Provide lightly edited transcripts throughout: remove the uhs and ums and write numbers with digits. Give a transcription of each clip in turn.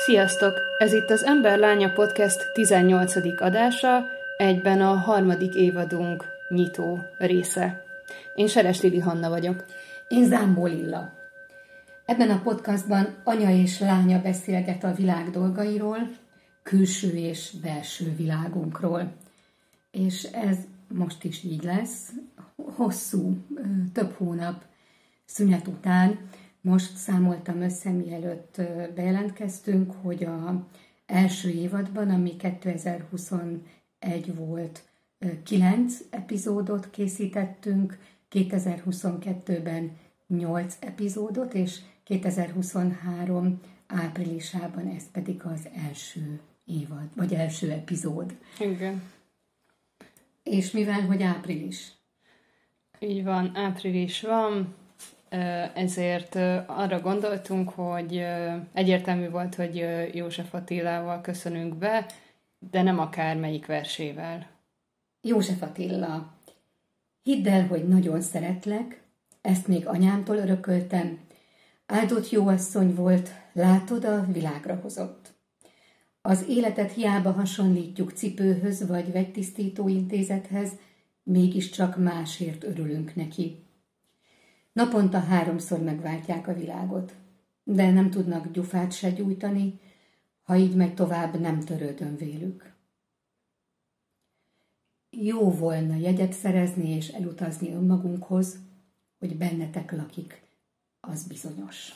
Sziasztok! Ez itt az Ember Lánya Podcast 18. adása, egyben a 3. évadunk nyitó része. Én Seres Lili Hanna vagyok. Én Zámbó Lilla. Ebben a podcastban anya és lánya beszélget a világ dolgairól, külső és belső világunkról. És ez most is így lesz. Hosszú, több hónap szünet után most számoltam össze, mielőtt bejelentkeztünk, hogy az első évadban, ami 2021 volt, 9 epizódot készítettünk, 2022-ben 8 epizódot, és 2023 áprilisában ez pedig az első évad, vagy első epizód. Igen. És mivel, hogy április? Így van, április van, ezért arra gondoltunk, hogy egyértelmű volt, hogy József Attilával köszönünk be, de nem akármelyik versével. József Attila, hidd el, hogy nagyon szeretlek, ezt még anyámtól örököltem. Áldott jóasszony volt, látod, a világra hozott. Az életet hiába hasonlítjuk cipőhöz vagy vegytisztító intézethez, mégiscsak másért örülünk neki. Naponta 3-szor megváltják a világot, de nem tudnak gyufát se gyújtani, ha így megy tovább, nem törődöm vélük. Jó volna jegyet szerezni és elutazni önmagunkhoz, hogy bennetek lakik, az bizonyos.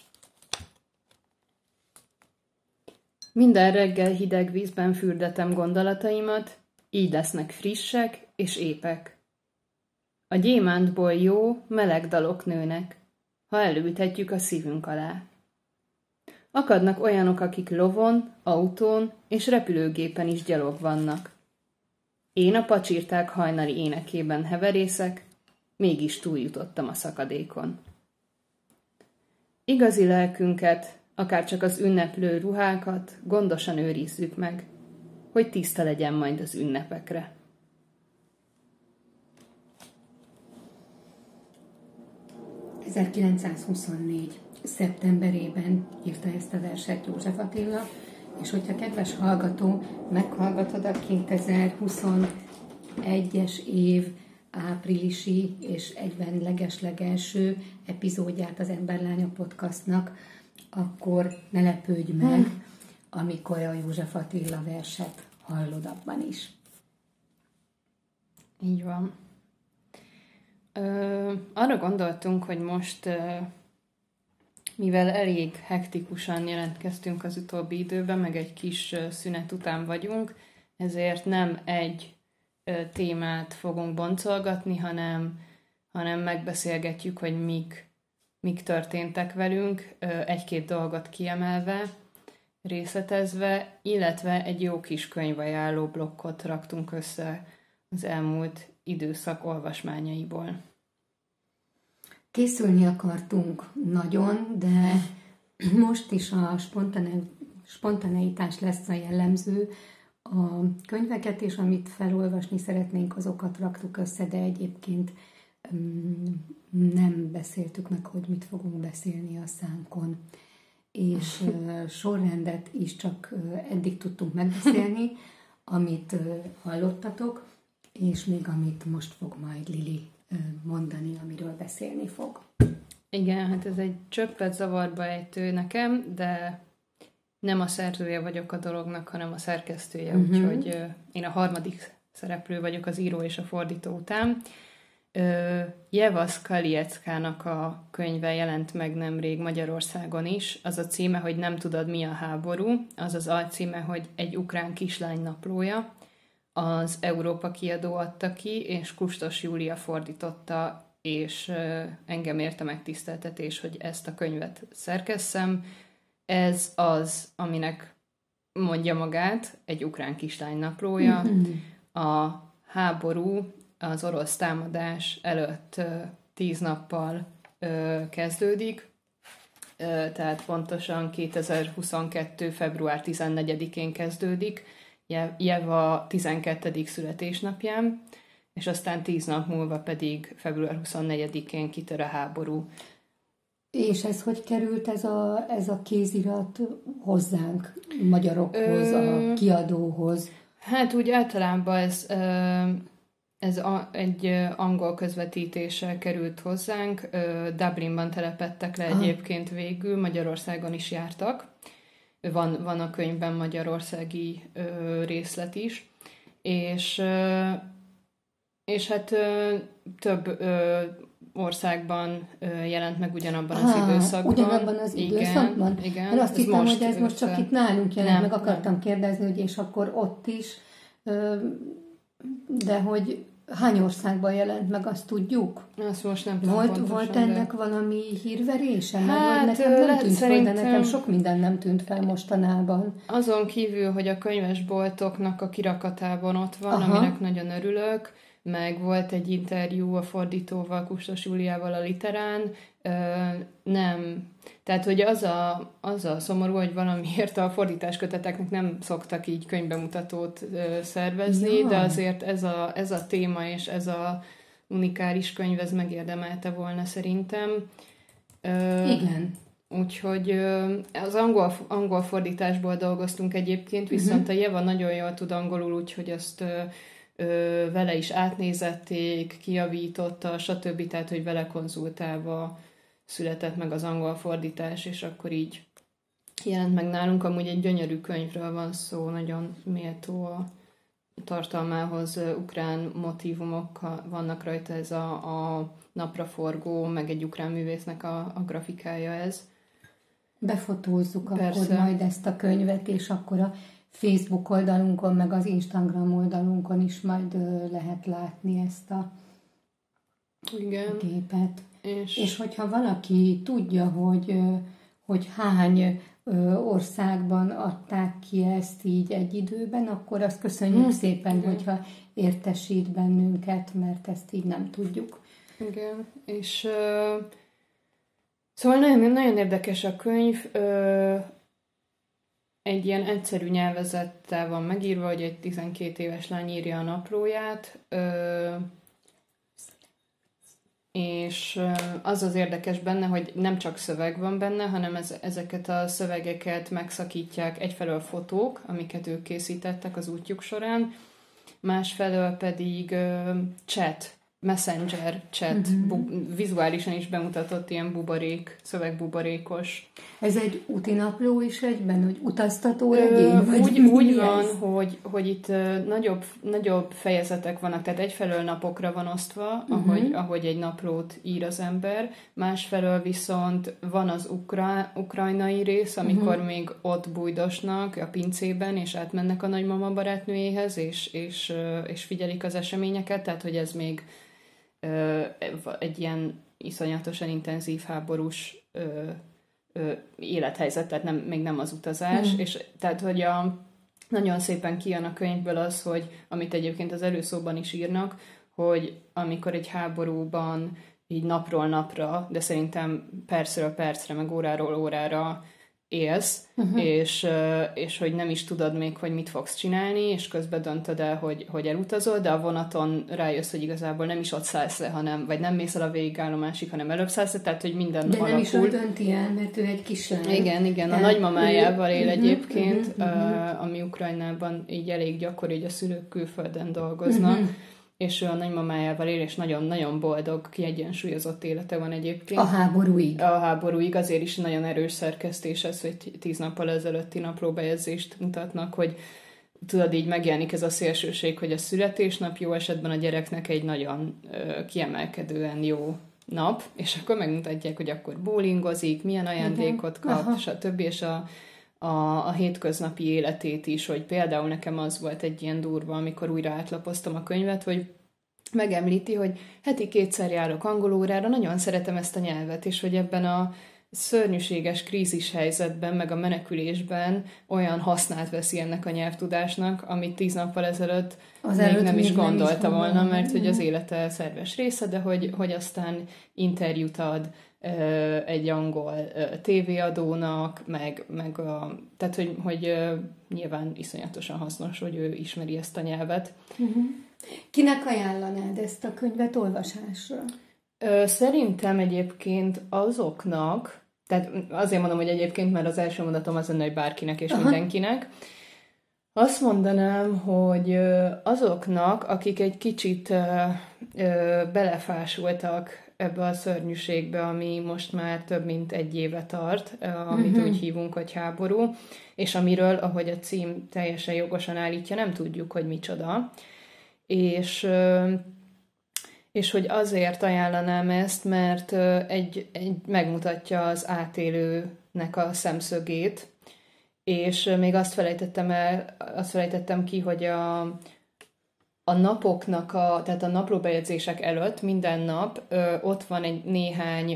Minden reggel hideg vízben fürdetem gondolataimat, így lesznek frissek és épek. A gyémántból jó, meleg dalok nőnek, ha elültetjük a szívünk alá. Akadnak olyanok, akik lovon, autón és repülőgépen is gyalog vannak. Én a pacsirták hajnali énekében heverészek, mégis túljutottam a szakadékon. Igazi lelkünket, akárcsak az ünneplő ruhákat gondosan őrizzük meg, hogy tiszta legyen majd az ünnepekre. ...1924. szeptemberében írta ezt a verset József Attila, és hogyha kedves hallgató, meghallgatod a 2021-es év áprilisi és egyben legeslegelső epizódját az Emberlánya podcastnak, akkor ne lepődj meg, amikor a József Attila verset hallod abban is. Így van. Arra gondoltunk, hogy most, mivel elég hektikusan jelentkeztünk az utóbbi időben, meg egy kis szünet után vagyunk, ezért nem egy témát fogunk boncolgatni, hanem megbeszélgetjük, hogy mik történtek velünk, egy-két dolgot kiemelve, részletezve, illetve egy jó kis könyvajánló blokkot raktunk össze az elmúlt időszak olvasmányaiból. Készülni akartunk nagyon, de most is a spontaneitás lesz a jellemző. A könyveket és amit felolvasni szeretnénk, azokat raktuk össze, de egyébként nem beszéltük meg, hogy mit fogunk beszélni a szánkon. És sorrendet is csak eddig tudtunk megbeszélni, amit hallottatok, és még amit most fog majd Lili mondani, amiről beszélni fog. Igen, hát ez egy csöppet zavarba ejtő nekem, de nem a szerzője vagyok a dolognak, hanem a szerkesztője, úgyhogy én a 3. szereplő vagyok az író és a fordító után. Jeva Skalieckának a könyve jelent meg nemrég Magyarországon is. Az a címe, hogy Nem tudod, mi a háború. Az az alcíme, hogy Egy ukrán kislány naplója. Az Európa kiadó adta ki, és Kustos Júlia fordította, és engem érte megtiszteltetés, hogy ezt a könyvet szerkesszem. Ez az, aminek mondja magát, egy ukrán kislány naplója. A háború az orosz támadás előtt 10 nappal kezdődik, tehát pontosan 2022. február 14-én kezdődik, Jeva 12. születésnapján, és aztán 10 nap múlva pedig február 24-én kitör a háború. És ez hogy került ez a kézirat hozzánk, magyarokhoz, a kiadóhoz? Hát úgy általában egy angol közvetítéssel került hozzánk. Dublinban telepedtek le egyébként végül, Magyarországon is jártak. Van a könyvben magyarországi részlet is. És hát több országban jelent meg ugyanabban az időszakban. Ugyanabban az időszakban? Igen. Én azt hittem, hogy ez most csak itt nálunk jelent meg, akartam kérdezni, hogy és akkor ott is, de hogy hány országban jelent meg, azt tudjuk? Azt most nem tudom pontosan, volt ennek valami hírverése? Hát, mert nekem nem tűnt fel, de nekem sok minden nem tűnt fel mostanában. Azon kívül, hogy a könyvesboltoknak a kirakatában ott van, aminek nagyon örülök, meg volt egy interjú a fordítóval, Kustos Júliával a Literán, nem. Tehát, hogy az a szomorú, hogy valamiért a fordításköteteknek nem szoktak így könyvbemutatót szervezni, de azért ez a téma és ez a unikális könyv, ez megérdemelte volna szerintem. Igen. Úgyhogy az angol fordításból dolgoztunk egyébként, viszont a Jeva nagyon jól tud angolul, úgyhogy azt vele is átnézették, kijavította, stb. Tehát, hogy vele konzultálva született meg az angol fordítás, és akkor így jelent meg nálunk. Amúgy egy gyönyörű könyvről van szó, nagyon méltó a tartalmához, ukrán motívumok vannak rajta, ez a napraforgó, meg egy ukrán művésznek a grafikája ez. Befotózzuk akkor majd ezt a könyvet, és akkor a Facebook oldalunkon, meg az Instagram oldalunkon is majd lehet látni ezt a képet. És hogyha valaki tudja, hogy hány országban adták ki ezt így egy időben, akkor azt köszönjük szépen, hogyha értesít bennünket, mert ezt így nem tudjuk. Igen, és szóval nagyon, nagyon érdekes a könyv. Egy ilyen egyszerű nyelvezettel van megírva, hogy egy 12 éves lány írja a naplóját, és az az érdekes benne, hogy nem csak szöveg van benne, hanem ezeket a szövegeket megszakítják egyfelől fotók, amiket ők készítettek az útjuk során, másfelől pedig messenger chat, vizuálisan is bemutatott ilyen szövegbuborékos. Ez egy útinapló is egyben, hogy utaztató regény? Úgy van, hogy itt nagyobb fejezetek vannak, tehát egyfelől napokra van osztva, ahogy egy naplót ír az ember, másfelől viszont van az ukrajnai rész, amikor még ott bújdosnak a pincében, és átmennek a nagymama barátnőjéhez, és figyelik az eseményeket, tehát hogy ez még egy ilyen iszonyatosan intenzív háborús élethelyzet, tehát még nem az utazás, és tehát, hogy nagyon szépen kijön a könyvből az, hogy amit egyébként az előszóban is írnak, hogy amikor egy háborúban így napról napra, de szerintem percről percre, meg óráról órára élsz, és hogy nem is tudod még, hogy mit fogsz csinálni, és közben döntöd el, hogy elutazol, de a vonaton rájössz, hogy igazából nem is ott szállsz le, vagy nem mész el a végigállomásig, hanem előbb szállsz le, tehát hogy minden de alakul. nem is ő dönti el, mert ő egy kislány. Igen, a nagymamájával él egyébként, ami Ukrajnában így elég gyakori, hogy a szülők külföldön dolgoznak, és ő a nagymamájával él, és nagyon-nagyon boldog, kiegyensúlyozott élete van egyébként. A háborúig. Azért is nagyon erős szerkesztés ez, hogy 10 nappal ezelőtti naplóbejegyzést mutatnak, hogy tudod, így megjelenik ez a szélsőség, hogy a születésnap jó esetben a gyereknek egy nagyon kiemelkedően jó nap, és akkor megmutatják, hogy akkor bowlingozik, milyen ajándékot kap, stb. És a hétköznapi életét is, hogy például nekem az volt egy ilyen durva, amikor újra átlapoztam a könyvet, hogy megemlíti, hogy heti 2-szer járok angolórára, nagyon szeretem ezt a nyelvet, és hogy ebben a szörnyűséges krízis helyzetben, meg a menekülésben olyan hasznát veszi ennek a nyelvtudásnak, amit 10 nappal ezelőtt még nem is gondolta volna, mert hogy az élete szerves része, de hogy aztán interjút ad egy angol tévéadónak, tehát hogy nyilván iszonyatosan hasznos, hogy ő ismeri ezt a nyelvet. Kinek ajánlanád ezt a könyvet olvasásra? Szerintem egyébként azoknak, tehát azért mondom, hogy egyébként, mert az első mondatom az lenne, hogy bárkinek és mindenkinek, azt mondanám, hogy azoknak, akik egy kicsit belefásultak ebbe a szörnyűségbe, ami most már több mint egy éve tart, amit úgy hívunk, hogy háború, és amiről, ahogy a cím teljesen jogosan állítja, nem tudjuk, hogy micsoda. És hogy azért ajánlanám ezt, mert megmutatja az átélőnek a szemszögét, és még azt felejtettem ki, hogy a napoknak, tehát a naplóbejegyzések előtt minden nap ott van egy néhány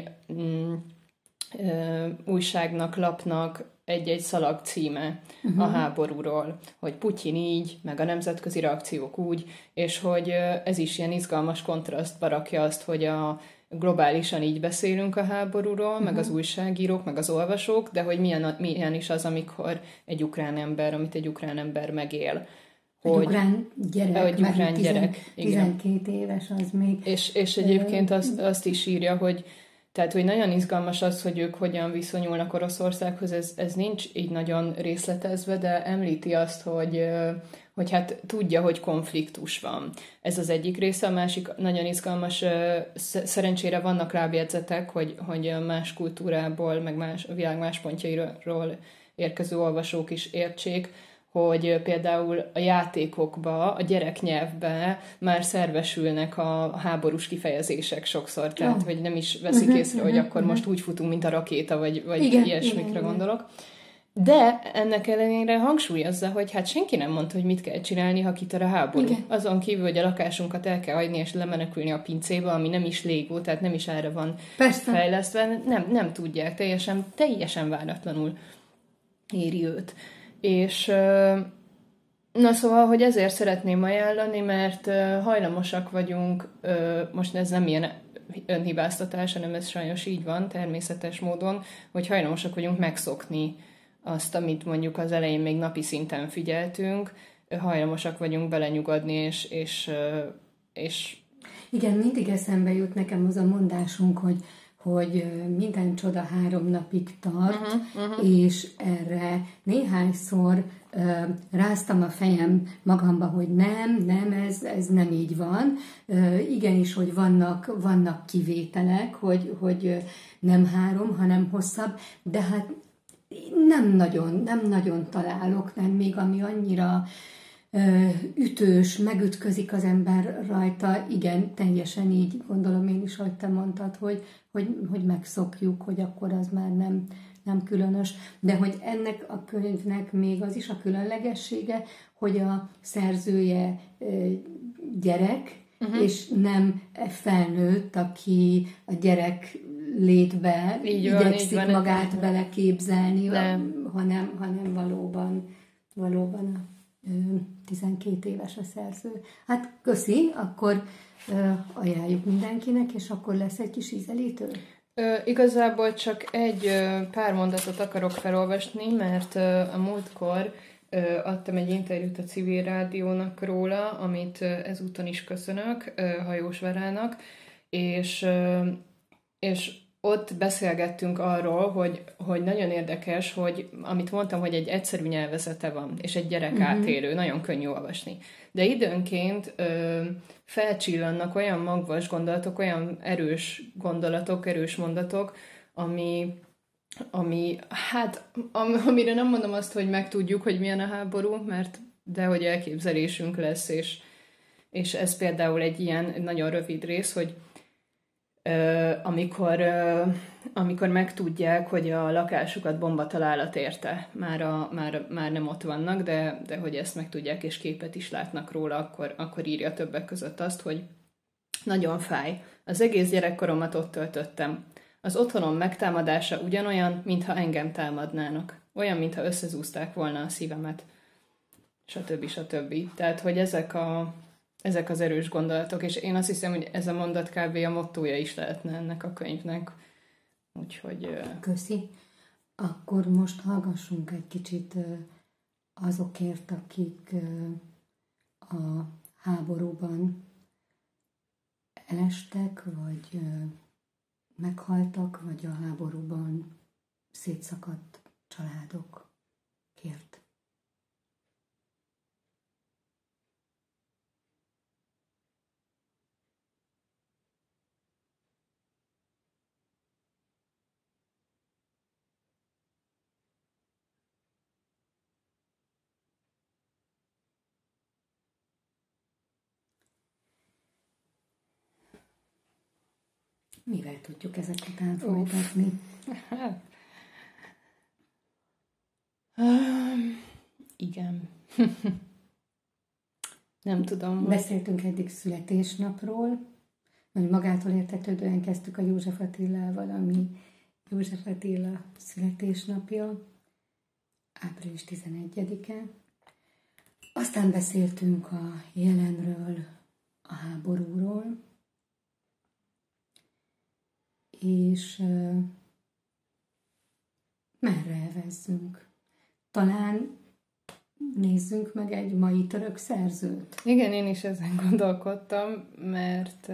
újságnak, lapnak egy-egy szalag címe a háborúról, hogy Putyin így, meg a nemzetközi reakciók úgy, és hogy ez is ilyen izgalmas kontrasztba rakja azt, hogy globálisan így beszélünk a háborúról, meg az újságírók, meg az olvasók, de hogy milyen is az, amikor egy ukrán ember megél. Egy ukrán gyerek, egy ukrán gyerek, 12 éves az még. És egyébként azt is írja, hogy tehát, hogy nagyon izgalmas az, hogy ők hogyan viszonyulnak Oroszországhoz, ez nincs így nagyon részletezve, de említi azt, hogy hát tudja, hogy konfliktus van. Ez az egyik része, a másik nagyon izgalmas, szerencsére vannak lábjegyzetek, hogy más kultúrából, meg a világ más pontjairól érkező olvasók is értsék, hogy például a játékokba, a gyereknyelvbe már szervesülnek a háborús kifejezések sokszor, tehát hogy nem is veszik észre, hogy akkor most úgy futunk, mint a rakéta, vagy igen, ilyesmikre gondolok. De ennek ellenére hangsúlyozza, hogy hát senki nem mondta, hogy mit kell csinálni, ha kitör a háború. Igen. Azon kívül, hogy a lakásunkat el kell hagyni, és lemenekülni a pincébe, ami nem is légó, tehát nem is erre van fejlesztve. Nem tudják, teljesen váratlanul éri őt. És na szóval, hogy ezért szeretném ajánlani, mert hajlamosak vagyunk, most ez nem ilyen önhibáztatás, hanem ez sajnos így van, természetes módon, hogy hajlamosak vagyunk megszokni azt, amit mondjuk az elején még napi szinten figyeltünk, hajlamosak vagyunk belenyugodni, és igen, mindig eszembe jut nekem az a mondásunk, hogy minden csoda 3 napig tart, és erre néhányszor ráztam a fejem magamba, hogy nem, ez nem így van. Igenis, hogy vannak kivételek, hogy nem 3, hanem hosszabb, de hát nem nagyon találok, nem még ami annyira ütős, megütközik az ember rajta, igen, teljesen így gondolom én is, hogy te mondtad, hogy megszokjuk, hogy akkor az már nem különös, de hogy ennek a könyvnek még az is a különlegessége, hogy a szerzője gyerek, és nem felnőtt, aki a gyerek létbe igyekszik magát beleképzelni, hanem valóban a 12 éves a szerző. Hát köszi, akkor ajánljuk mindenkinek, és akkor lesz egy kis ízelítő. Igazából csak egy pár mondatot akarok felolvasni, mert a múltkor adtam egy interjút a Civil Rádiónak róla, amit ezúton is köszönök Hajós Verának, és ott beszélgettünk arról, hogy nagyon érdekes, hogy amit mondtam, hogy egy egyszerű nyelvezete van, és egy gyerek átélő, nagyon könnyű olvasni. De időnként felcsillannak olyan magvas gondolatok, olyan erős gondolatok, erős mondatok, amire nem mondom azt, hogy megtudjuk, hogy milyen a háború, de hogy elképzelésünk lesz, és ez például egy ilyen nagyon rövid rész, hogy amikor megtudják, hogy a lakásukat bombatalálat érte, már nem ott vannak, de hogy ezt megtudják, és képet is látnak róla, akkor írja többek között azt, hogy nagyon fáj. Az egész gyerekkoromat ott töltöttem. Az otthonom megtámadása ugyanolyan, mintha engem támadnának. Olyan, mintha összezúzták volna a szívemet. Stb. Tehát, hogy ezek az erős gondolatok, és én azt hiszem, hogy ez a mondat kb. A mottója is lehetne ennek a könyvnek. Úgyhogy... Köszi. Akkor most hallgassunk egy kicsit azokért, akik a háborúban elestek, vagy meghaltak, vagy a háborúban szétszakadt családokért. Mivel tudjuk ezek után folytatni? Igen. Nem tudom. Beszéltünk eddig születésnapról, vagy magától értetődően kezdtük a József Attilával, ami József Attila születésnapja, április 11-e. Aztán beszéltünk a jelenről, a háborúról, és merre evezzünk? Talán nézzünk meg egy mai török szerzőt. Igen, én is ezen gondolkodtam, mert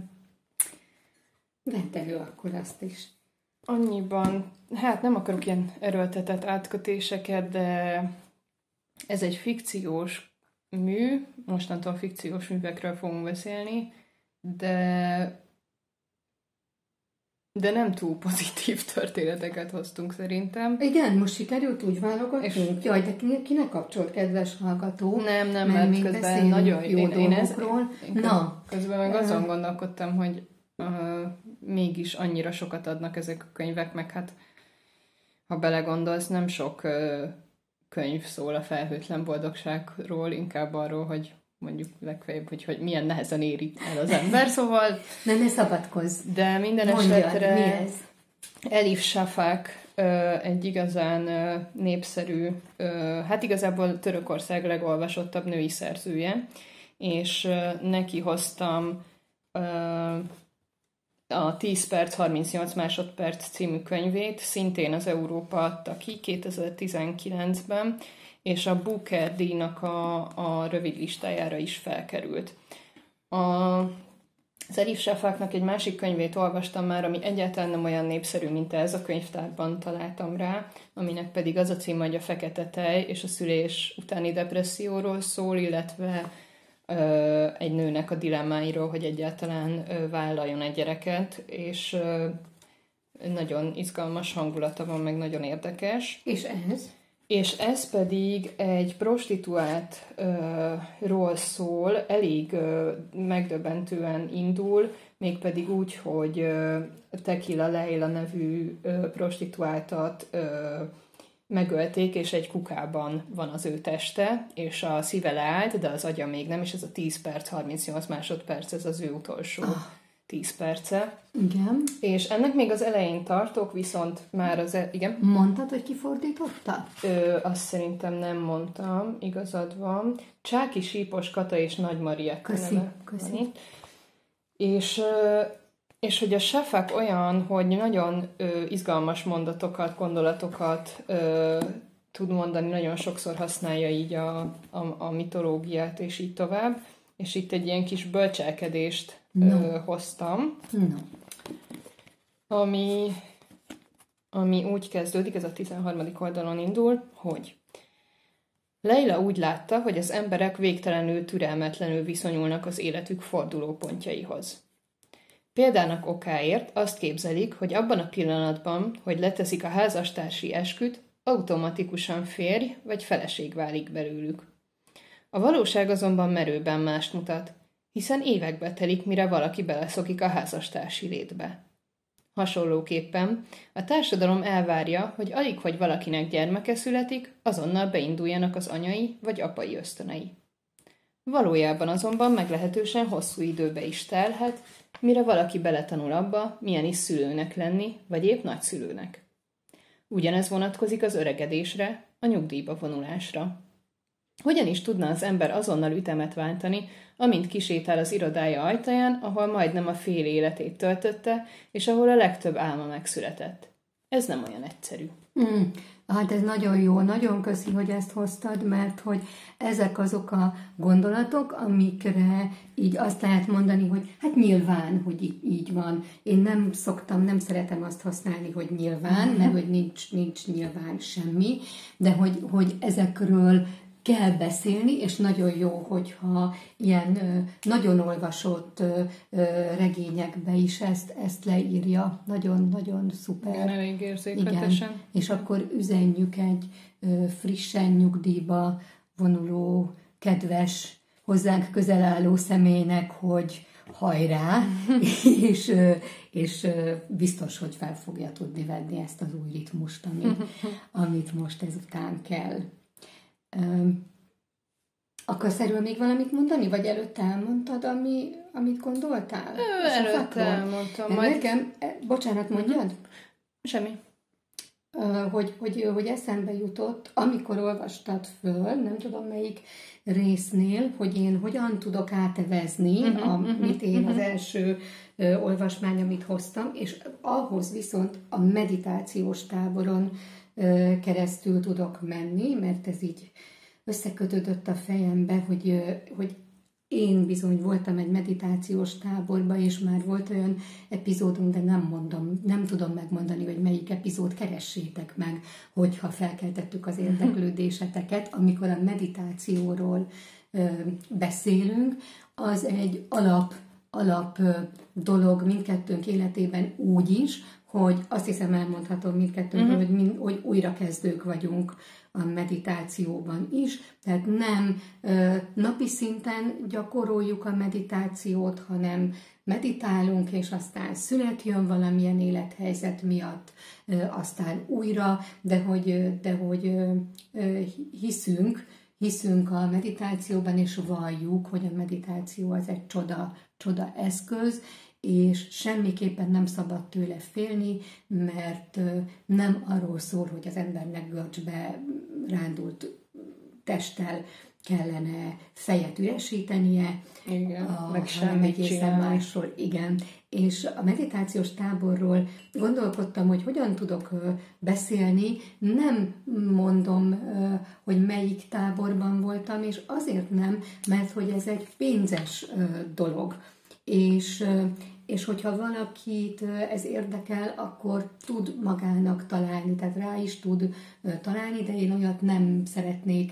vedd elő akkor azt is. Annyiban, hát nem akarok ilyen erőltetett átkötéseket, de ez egy fikciós mű, mostantól fikciós művekről fogunk beszélni, de nem túl pozitív történeteket hoztunk szerintem. Igen, most sikerült úgy válogatnunk? Jaj, de kinek kapcsolt, kedves hallgató? Nem, mert közben nagyon jó dolgokról. Közben meg azon gondolkodtam, hogy mégis annyira sokat adnak ezek a könyvek, meg hát ha belegondolsz, nem sok könyv szól a felhőtlen boldogságról, inkább arról, hogy mondjuk legfeljebb, hogy milyen nehezen éri el az ember, szóval... Ne szabadkozz. De minden esetre mi ez? Elif Shafak egy igazán népszerű, hát igazából Törökország legolvasottabb női szerzője, és neki hoztam a 10 perc 38 másodperc című könyvét, szintén az Európa adta ki 2019-ben, és a Booker díjnak a rövid listájára is felkerült. Az Elif Shafaknak egy másik könyvét olvastam már, ami egyáltalán nem olyan népszerű, mint ez, a könyvtárban találtam rá, aminek pedig az a címe, hogy a fekete tej, és a szülés utáni depresszióról szól, illetve egy nőnek a dilemmáiról, hogy egyáltalán vállaljon egy gyereket, és nagyon izgalmas hangulata van, meg nagyon érdekes. És ez? És ez pedig egy prostituáltról szól, elég megdöbbentően indul, mégpedig úgy, hogy Tequila Leila nevű prostituáltat megölték, és egy kukában van az ő teste, és a szíve leállt, de az agya még nem, és ez a 10 perc, 38 másodperc, ez az ő utolsó 10 perce. Igen. És ennek még az elején tartok, viszont már az... Igen? Mondtad, hogy kifordította? Azt szerintem nem mondtam, igazad van. Csáki Sípos Kata és Nagy Maria. Köszi. És hogy a Shafak olyan, hogy nagyon izgalmas mondatokat, gondolatokat tud mondani, nagyon sokszor használja így a mitológiát, és így tovább. És itt egy ilyen kis bölcselkedést hoztam, ami úgy kezdődik, ez a 13. oldalon indul, hogy Leila úgy látta, hogy az emberek végtelenül türelmetlenül viszonyulnak az életük fordulópontjaihoz. Példának okáért azt képzelik, hogy abban a pillanatban, hogy leteszik a házastársi esküt, automatikusan férj vagy feleség válik belőlük. A valóság azonban merőben mást mutat, hiszen évekbe telik, mire valaki beleszokik a házastársi létbe. Hasonlóképpen a társadalom elvárja, hogy alig, hogy valakinek gyermeke születik, azonnal beinduljanak az anyai vagy apai ösztönei. Valójában azonban meglehetősen hosszú időbe is telhet, mire valaki beletanul abba, milyen is szülőnek lenni, vagy épp nagyszülőnek. Ugyanez vonatkozik az öregedésre, a nyugdíjba vonulásra. Hogyan is tudna az ember azonnal ütemet váltani, amint kisétál az irodája ajtaján, ahol majdnem a fél életét töltötte, és ahol a legtöbb álma megszületett? Ez nem olyan egyszerű. Hát ez nagyon jó, nagyon köszi, hogy ezt hoztad, mert hogy ezek azok a gondolatok, amikre így azt lehet mondani, hogy hát nyilván, hogy így van. Én nem szeretem azt használni, hogy nyilván, mert hogy nincs nyilván semmi, de hogy ezekről kell beszélni, és nagyon jó, hogyha ilyen nagyon olvasott regényekbe is ezt leírja. Nagyon-nagyon szuper. Igen, elég érzékletesen. Igen. És akkor üzenjük egy frissen nyugdíjba vonuló, kedves, hozzánk közel álló személynek, hogy hajrá, és biztos, hogy fel fogja tudni venni ezt az új ritmust, amit most ezután kell. Akarsz erről még valamit mondani, vagy előtte elmondtad, amit gondoltál? Előtte elmondtam. Majd... Nekem, bocsánat, mondjad? Semmi. Hogy eszembe jutott, amikor olvastad föl, nem tudom melyik résznél, hogy én hogyan tudok átevezni, amit én az első olvasmány, amit hoztam, és ahhoz viszont a meditációs táboron keresztül tudok menni, mert ez így összekötődött a fejembe, hogy én bizony voltam egy meditációs táborban, és már volt olyan epizódunk, de nem tudom megmondani, hogy melyik epizód, keressétek meg, hogyha felkeltettük az érdeklődéseteket, amikor a meditációról beszélünk, az egy alap dolog mindkettőnk életében úgy is, hogy azt hiszem elmondhatom mindkettőnkről, hogy újrakezdők vagyunk a meditációban is, tehát nem napi szinten gyakoroljuk a meditációt, hanem meditálunk, és aztán szünet jön valamilyen élethelyzet miatt, aztán újra, de hogy hiszünk a meditációban, és valljuk, hogy a meditáció az egy csoda eszköz, és semmiképpen nem szabad tőle félni, mert nem arról szól, hogy az embernek görcsbe rándult testtel kellene fejet üresítenie, meg hanem egészen másról. Igen. És a meditációs táborról gondolkodtam, hogy hogyan tudok beszélni, nem mondom, hogy melyik táborban voltam, és azért nem, mert hogy ez egy pénzes dolog. És hogyha valakit ez érdekel, akkor tud magának találni, tehát rá is tud találni, de én olyat nem szeretnék,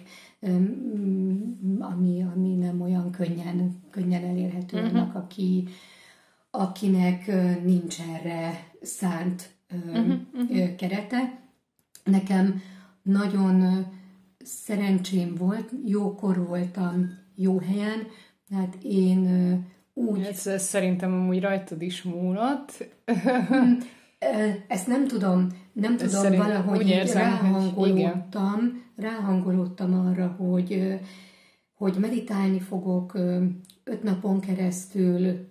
ami nem olyan könnyen elérhető annak, akinek nincs erre szánt kerete. Nekem nagyon szerencsém volt, jókor voltam jó helyen, tehát én úgy... Ez szerintem amúgy rajtad is múlott. Ezt nem tudom valahogy érzem, ráhangolódtam arra, hogy meditálni fogok 5 napon keresztül,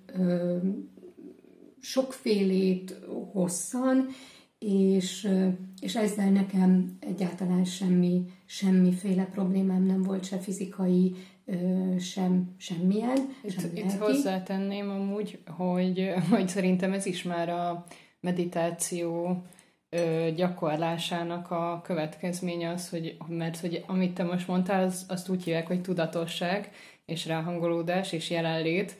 sokfélét hosszan, és ezzel nekem egyáltalán semmiféle problémám nem volt, se fizikai, semmilyen. Itt hozzátenném amúgy, hogy szerintem ez is már a meditáció gyakorlásának a következménye az, mert hogy amit te most mondtál, azt úgy hívják, hogy tudatosság, és ráhangolódás, és jelenlét,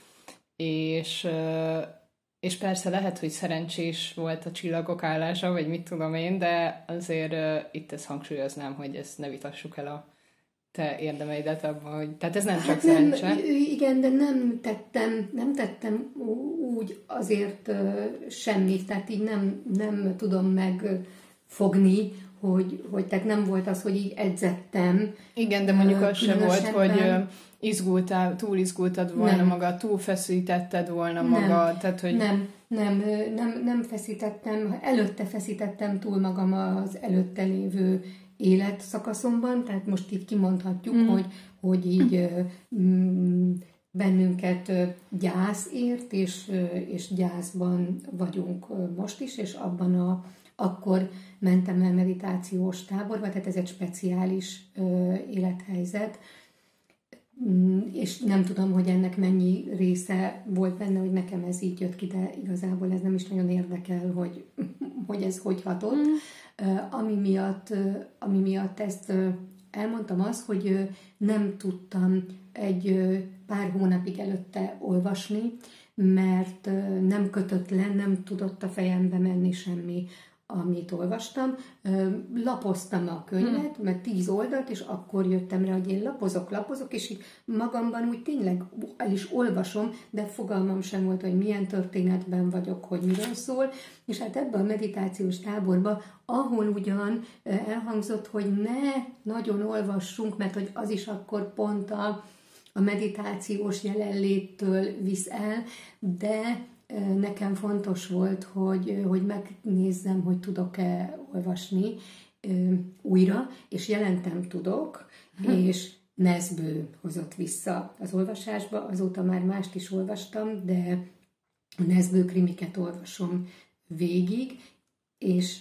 és persze lehet, hogy szerencsés volt a csillagok állása, vagy mit tudom én, de azért itt ezt hangsúlyoznám, hogy ezt ne vitassuk el a te érdemeidet abban, hogy... Tehát ez nem csak szerencse. Igen, de nem tettem úgy azért semmit, tehát így nem tudom megfogni, hogy tehát nem volt az, hogy így edzettem. Igen, de mondjuk az sem volt, hogy túl izgultad volna magad, túl feszítetted volna magad. Tehát, hogy... Nem feszítettem, előtte feszítettem túl magam az előtte lévő életszakaszomban, tehát most itt kimondhatjuk, hogy így bennünket gyász ért, és gyászban vagyunk most is, és akkor mentem el meditációs táborba, tehát ez egy speciális élethelyzet, és nem tudom, hogy ennek mennyi része volt benne, hogy nekem ez így jött ki, de igazából ez nem is nagyon érdekel, hogy ez hogy hatott. Ami miatt ezt elmondtam az, hogy nem tudtam egy pár hónapig előtte olvasni, mert nem kötött le, nem tudott a fejembe menni semmi, amit olvastam. Lapoztam a könyvet, mert 10 oldalt, és akkor jöttem rá, hogy én lapozok, és így magamban úgy tényleg el is olvasom, de fogalmam sem volt, hogy milyen történetben vagyok, hogy miről szól. És hát ebben a meditációs táborban, ahol ugyan elhangzott, hogy ne nagyon olvassunk, mert hogy az is akkor pont a meditációs jelenléttől visz el, de nekem fontos volt, hogy megnézzem, hogy tudok-e olvasni újra, és jelentem tudok, és Nesbő hozott vissza az olvasásba, azóta már mást is olvastam, de a Nesbő krimiket olvasom végig, és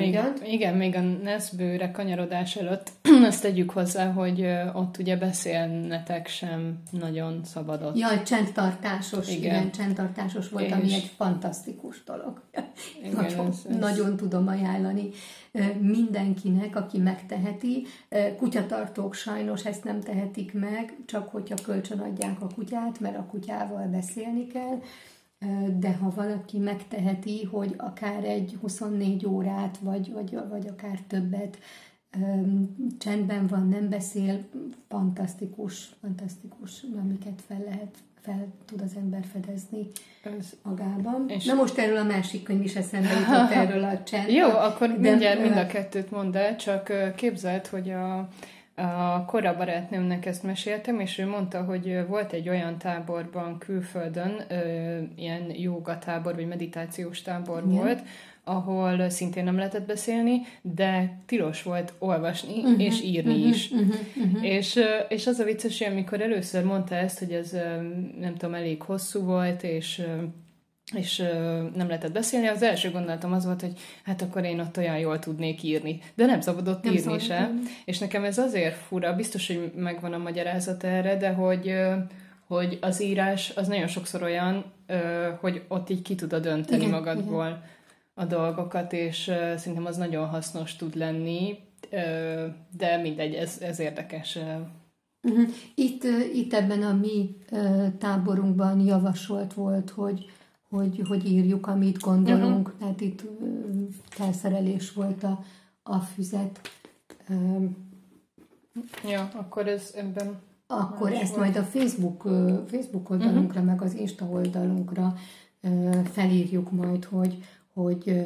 még a Nesbőre kanyarodás előtt azt tegyük hozzá, hogy ott ugye beszélnetek sem nagyon szabadott. Jaj, csendtartásos, igen, csendtartásos volt, ami egy fantasztikus dolog. Igen, nagyon tudom ajánlani mindenkinek, aki megteheti. Kutyatartók sajnos ezt nem tehetik meg, csak hogyha kölcsön adják a kutyát, mert a kutyával beszélni kell. De ha valaki megteheti, hogy akár egy 24 órát, vagy akár többet csendben van, nem beszél, fantasztikus, amiket fel tud az ember fedezni magában. Na most erről a másik könyv is eszembe jutott, erről a csend. Jó, akkor mindjárt mind a kettőt mondd el, csak képzeld, hogy a kora barátnőmnek ezt meséltem, és ő mondta, hogy volt egy olyan táborban külföldön, ilyen jóga tábor, vagy meditációs tábor volt, ahol szintén nem lehetett beszélni, de tilos volt olvasni és írni is. És az a vicces, hogy amikor először mondta ezt, hogy ez nem tudom, elég hosszú volt, és nem lehetett beszélni, az első gondolatom az volt, hogy hát akkor én ott olyan jól tudnék írni. De nem szabadott írni se. És nekem ez azért fura, biztos, hogy megvan a magyarázat erre, de hogy az írás az nagyon sokszor olyan, hogy ott így ki tudod dönteni magadból a dolgokat, és szerintem az nagyon hasznos tud lenni, de mindegy, ez érdekes. Itt ebben a mi táborunkban javasolt volt, hogy írjuk, amit gondolunk, tehát itt felszerelés volt a füzet. Ja, akkor ez ebben... Akkor ezt majd a Facebook oldalunkra, meg az Insta oldalunkra felírjuk majd, hogy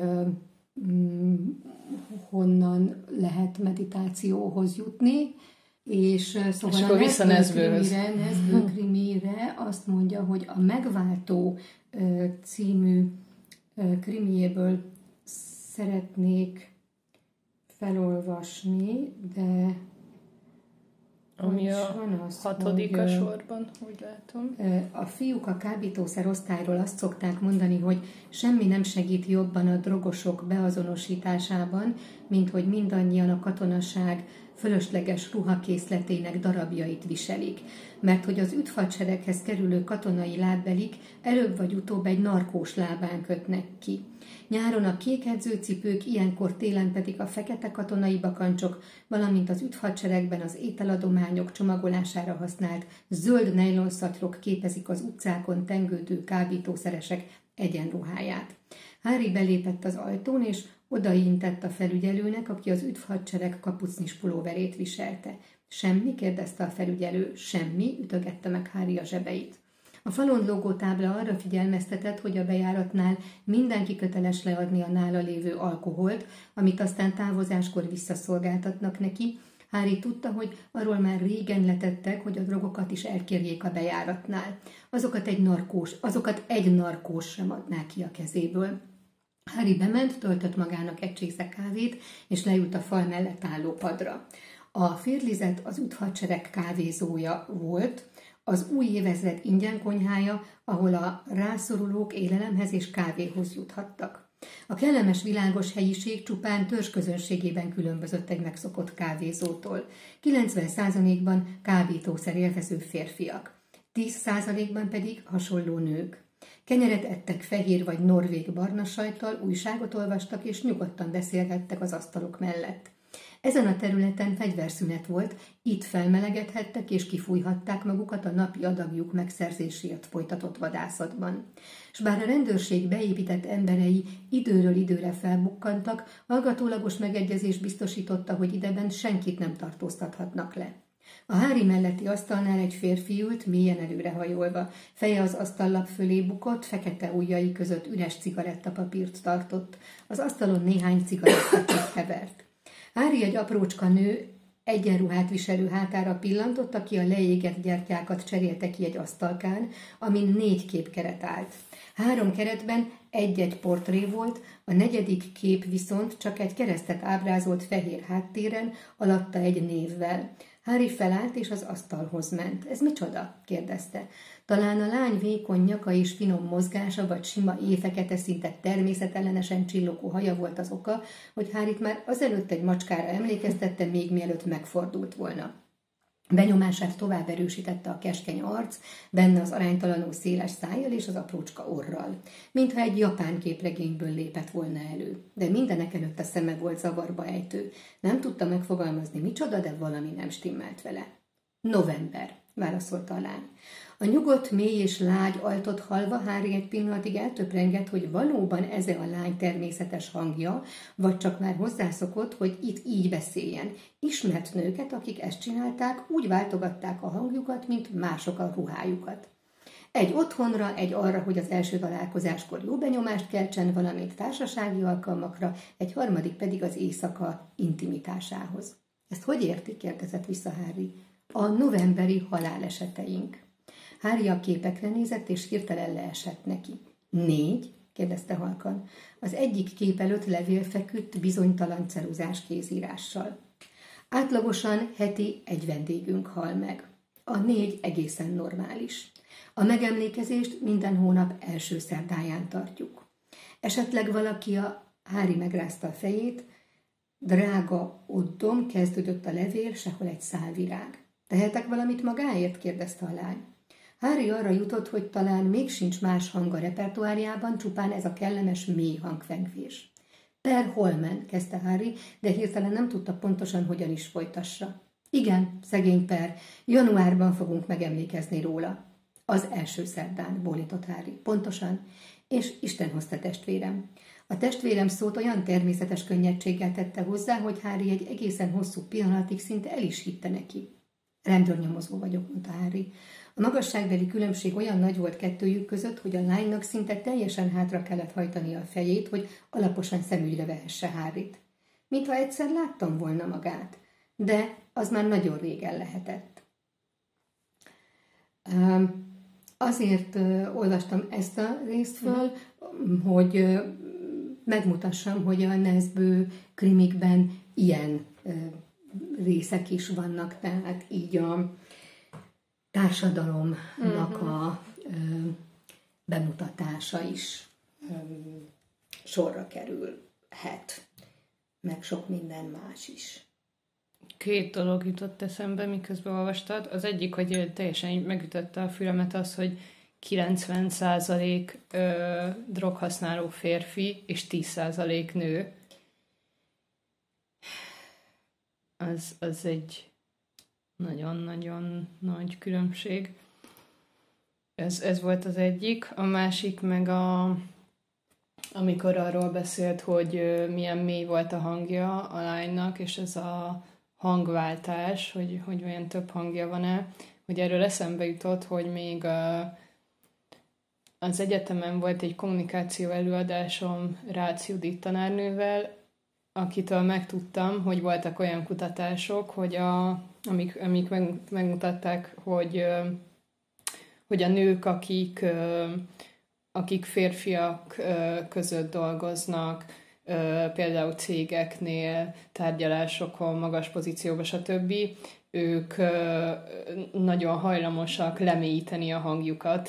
honnan lehet meditációhoz jutni, és szóval és akkor vissza Nesbőhöz. Nesbő krimire azt mondja, hogy a Megváltó című krimiéből szeretnék felolvasni, de ami a 6. sorban, úgy látom. A fiúk a kábítószer osztályról azt szokták mondani, hogy semmi nem segít jobban a drogosok beazonosításában, mint hogy mindannyian a katonaság fölösleges ruhakészletének darabjait viselik, mert hogy az üdvhadsereghez kerülő katonai lábbelik előbb vagy utóbb egy narkós lábán kötnek ki. Nyáron a kék edzőcipők, ilyenkor télen pedig a fekete katonai bakancsok, valamint az üdvhadseregben az ételadományok csomagolására használt zöld nejlonszatyrok képezik az utcákon tengődő kábítószeresek egyenruháját. Harry belépett az ajtón, és odaintett a felügyelőnek, aki az üdvhadsereg kapucnis pulóverét viselte. Semmi? Kérdezte a felügyelő. Semmi? Ütögette meg Harry a zsebeit. A falon lógó tábla arra figyelmeztetett, hogy a bejáratnál mindenki köteles leadni a nála lévő alkoholt, amit aztán távozáskor visszaszolgáltatnak neki. Harry tudta, hogy arról már régen letettek, hogy a drogokat is elkérjék a bejáratnál. Azokat egy narkós sem adná ki a kezéből. Harry bement, töltött magának egy csésze kávét, és leült a fal mellett álló padra. A férlizet az üdvhadsereg kávézója volt, az új évezred ingyen konyhája, ahol a rászorulók élelemhez és kávéhoz juthattak. A kellemes világos helyiség csupán törzsközönségében különbözött egy megszokott kávézótól. 90%-ban kábítószer élvező férfiak, 10%-ban pedig hasonló nők. Kenyeret ettek fehér vagy norvég barna sajttal, újságot olvastak és nyugodtan beszélgettek az asztalok mellett. Ezen a területen fegyverszünet volt, itt felmelegedhettek és kifújhatták magukat a napi adagjuk megszerzéséért folytatott vadászatban. S bár a rendőrség beépített emberei időről időre felbukkantak, hallgatólagos megegyezés biztosította, hogy ideben senkit nem tartóztathatnak le. A Harry melletti asztalnál egy férfi ült, mélyen előrehajolva. Feje az asztallap fölé bukott, fekete ujjai között üres cigarettapapírt tartott. Az asztalon néhány cigarettapapírt hevert. Harry egy aprócska nő egyenruhát viselő hátára pillantott, aki a leégett gyertyákat cserélte ki egy asztalkán, amin 4 képkeret állt. 3 keretben egy-egy portré volt, a 4. kép viszont csak egy keresztet ábrázolt fehér háttéren, alatta egy névvel. Harry felállt és az asztalhoz ment. Ez micsoda? kérdezte. Talán a lány vékony nyaka és finom mozgása, vagy sima éjfekete szinte természetellenesen csillogó haja volt az oka, hogy Harryt már azelőtt egy macskára emlékeztette, még mielőtt megfordult volna. Benyomását tovább erősítette a keskeny arc, benne az aránytalanul széles szájjal és az aprócska orral. Mintha egy japán képregényből lépett volna elő. De mindenekelőtt a szeme volt zavarba ejtő. Nem tudta megfogalmazni micsoda, de valami nem stimmelt vele. November, válaszolta a lány. A nyugodt, mély és lágy altot hallva Harry egy pillanatig eltöprengett, hogy valóban ez a lány természetes hangja, vagy csak már hozzászokott, hogy itt így beszéljen. Ismert nőket, akik ezt csinálták, úgy váltogatták a hangjukat, mint mások a ruhájukat. Egy otthonra, egy arra, hogy az első találkozáskor jó benyomást keltsen, valamint társasági alkalmakra, egy harmadik pedig az éjszaka intimitásához. Ezt hogy érti? kérdezett vissza Harry. A novemberi haláleseteink. Harry a képekre nézett, és hirtelen leesett neki. 4? kérdezte halkan. Az egyik kép előtt levél feküdt bizonytalan ceruzás kézírással. Átlagosan heti egy vendégünk hal meg. A 4 egészen normális. A megemlékezést minden hónap első szerdáján tartjuk. Esetleg valaki Harry megrázta a fejét. Drága Oddom, kezdődött a levél, sehol egy szál virág. Tehetek valamit magáért? kérdezte a lány. Harry arra jutott, hogy talán még sincs más hang a repertoárjában, csupán ez a kellemes mély hangfengvés. Per Holman, kezdte Harry, de hirtelen nem tudta pontosan, hogyan is folytassa. Igen, szegény Per, januárban fogunk megemlékezni róla. Az első szerdán, bólintott Harry. Pontosan, és Isten hozta testvérem. A testvérem szót olyan természetes könnyedséggel tette hozzá, hogy Harry egy egészen hosszú pillanatig szinte el is hitte neki. Rendőrnyomozó vagyok, mondta Harry. A magasságbeli különbség olyan nagy volt kettőjük között, hogy a lánynak szinte teljesen hátra kellett hajtania a fejét, hogy alaposan szemügyre vehesse Harryt. Mintha egyszer láttam volna magát, de az már nagyon régen lehetett. Azért olvastam ezt a részt föl, hogy megmutassam, hogy a Nesbő krimikben ilyen részek is vannak, tehát így a társadalomnak a bemutatása is sorra kerülhet, meg sok minden más is. 2 dolog jutott eszembe, miközben olvastad. Az egyik, hogy teljesen megütötte a fülemet az, hogy 90% droghasználó férfi és 10% nő. Az egy nagyon-nagyon nagy különbség. Ez volt az egyik. A másik meg amikor arról beszélt, hogy milyen mély volt a hangja a lánynak, és ez a hangváltás, hogy olyan több hangja van-e, hogy erről eszembe jutott, hogy még az egyetemen volt egy kommunikáció előadásom Rácz Judit tanárnővel, akitől megtudtam, hogy voltak olyan kutatások, hogy amik megmutatták, hogy a nők, akik férfiak között dolgoznak, például cégeknél, tárgyalásokon, magas pozícióban, stb., ők nagyon hajlamosak lemélyíteni a hangjukat.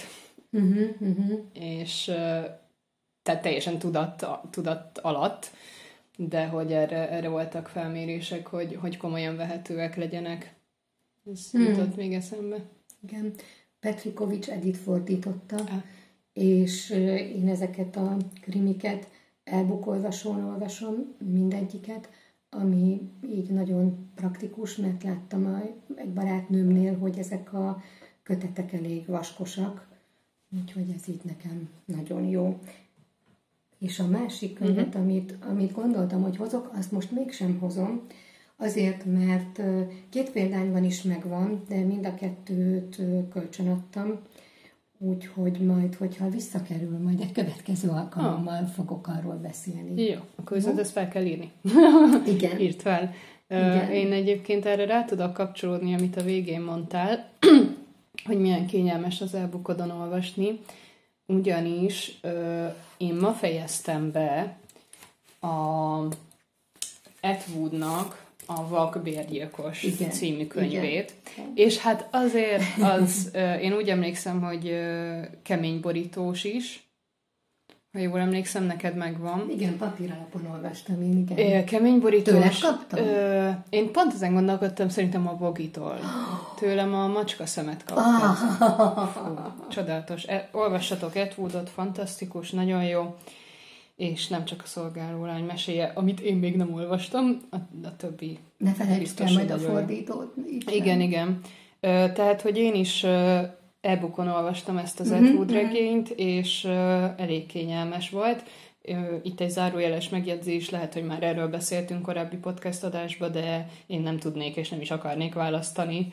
És tehát teljesen tudat alatt, de hogy erre voltak felmérések, hogy komolyan vehetőek legyenek. Ez jutott még eszembe. Igen. Petrikovics Edith fordította, és én ezeket a krimiket elbukolvasón olvasom mindegyiket, ami így nagyon praktikus, mert láttam egy barátnőmnél, hogy ezek a kötetek elég vaskosak, úgyhogy ez így nekem nagyon jó. És a másik könyvet, amit gondoltam, hogy hozok, azt most mégsem hozom, azért, mert 2 példányban is megvan, de mind a 2-t kölcsönadtam, úgyhogy majd, hogyha visszakerül, majd egy következő alkalommal fogok arról beszélni. Jó, akkor viszont ezt fel kell írni. Igen. Írt fel. Igen. Én egyébként erre rá tudok kapcsolódni, amit a végén mondtál, hogy milyen kényelmes az e-bookodon olvasni, ugyanis én ma fejeztem be a Atwoodnak a Vakbérgyilkos című könyvét. Igen. És hát azért én úgy emlékszem, hogy kemény borítós is, ha jól emlékszem, neked megvan. Igen, papíralapon olvastam én, igen. Kemény borítós. Tőled kaptam? Én pont ezen gondolkodtam, szerintem a Bogitól. Tőlem a macska szemet kaptam. Csodálatos. Olvassatok Atwoodot, fantasztikus, nagyon jó. És nem csak a szolgálólány meséje, amit én még nem olvastam, a többi. Ne felejtsd el majd a fordítót. Igen. Tehát, hogy én is e-bookon olvastam ezt az Atwood regényt, és elég kényelmes volt. Itt egy zárójeles megjegyzés, lehet, hogy már erről beszéltünk korábbi podcast adásban, de én nem tudnék és nem is akarnék választani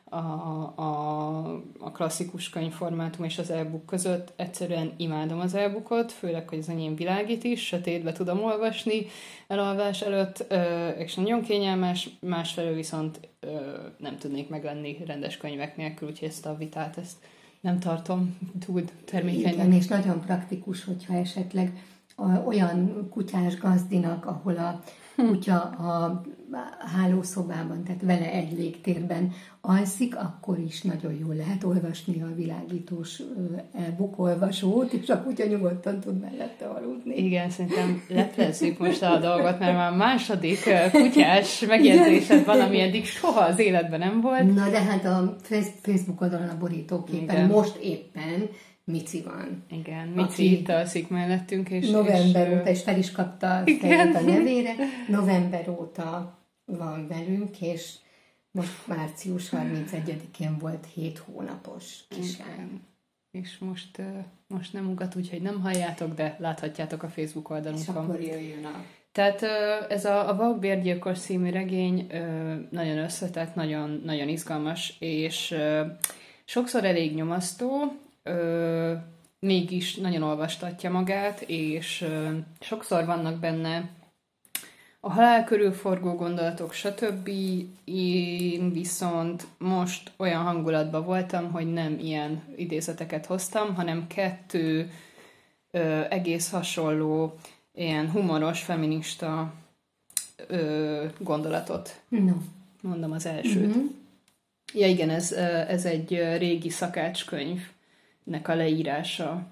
a klasszikus könyvformátum és az e-book között. Egyszerűen imádom az e-bookot, főleg, hogy az enyém világít is, sötétbe tudom olvasni elalvás előtt, és nagyon kényelmes, másfelől viszont nem tudnék meglenni rendes könyvek nélkül, úgyhogy ezt a vitát nem tartom túl termékenynek. Igen, és nagyon praktikus, hogyha esetleg olyan kutyás gazdinak, ahol a kutya a hálószobában, tehát vele egy légtérben alszik, akkor is nagyon jól lehet olvasni a világítós e-book olvasót, és a kutya nyugodtan tud mellette aludni. Igen, szerintem leplezzük most a dolgot, mert már második kutyás megjegyzésed van, ami eddig soha az életben nem volt. Na de hát a Facebook oldalon a borítóképen most éppen Mici van. Igen, Mici itt alszik mellettünk. És november óta, és fel is kapta a fejét a nevére. November óta van velünk, és most március 31-én volt 7 hónapos kislány. És most nem ugat, úgyhogy nem halljátok, de láthatjátok a Facebook oldalunkon. És akkor jöjjön a... Tehát ez a Vakbérgyilkos című regény nagyon összetett, nagyon, nagyon izgalmas, és sokszor elég nyomasztó, mégis nagyon olvastatja magát, és sokszor vannak benne a halál körül forgó gondolatok, stb. Én viszont most olyan hangulatban voltam, hogy nem ilyen idézeteket hoztam, hanem 2 egész hasonló, ilyen humoros, feminista gondolatot. No. Mondom az elsőt. Mm-hmm. Ja igen, ez egy régi szakácskönyvnek a leírása.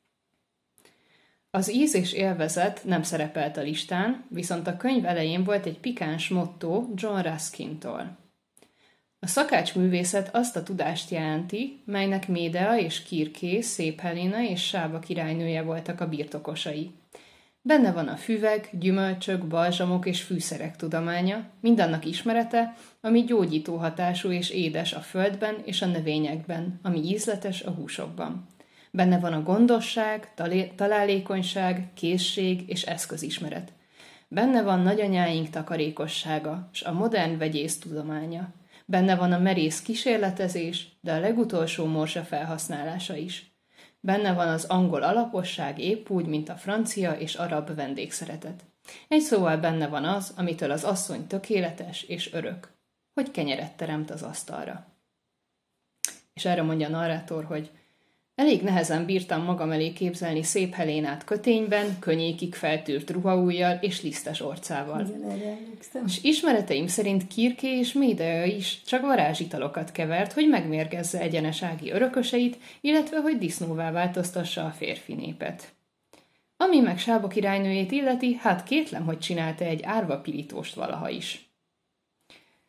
Az íz és élvezet nem szerepelt a listán, viszont a könyv elején volt egy pikáns motto John Ruskintól. A szakácsművészet azt a tudást jelenti, melynek Médea és Kirké, Szép Helena és Sába királynője voltak a birtokosai. Benne van a füvek, gyümölcsök, balzsamok és fűszerek tudománya, mindannak ismerete, ami gyógyító hatású és édes a földben és a növényekben, ami ízletes a húsokban. Benne van a gondosság, találékonyság, készség és eszközismeret. Benne van nagyanyáink takarékossága, s a modern vegyész tudománya. Benne van a merész kísérletezés, de a legutolsó morsa felhasználása is. Benne van az angol alaposság épp úgy, mint a francia és arab vendégszeretet. Egy szóval benne van az, amitől az asszony tökéletes és örök, hogy kenyeret teremt az asztalra. És erre mondja a narrátor, hogy elég nehezen bírtam magam elé képzelni Szép Helénát kötényben, könnyékig feltűrt ruhaujjal és lisztes orcával. És ismereteim szerint Kirké és Médea is csak varázsitalokat kevert, hogy megmérgezze egyenes ági örököseit, illetve hogy disznóvá változtassa a férfi népet. Ami meg Sába királynőjét illeti, hát kétlem, hogy csinálta egy árva pirítóst valaha is.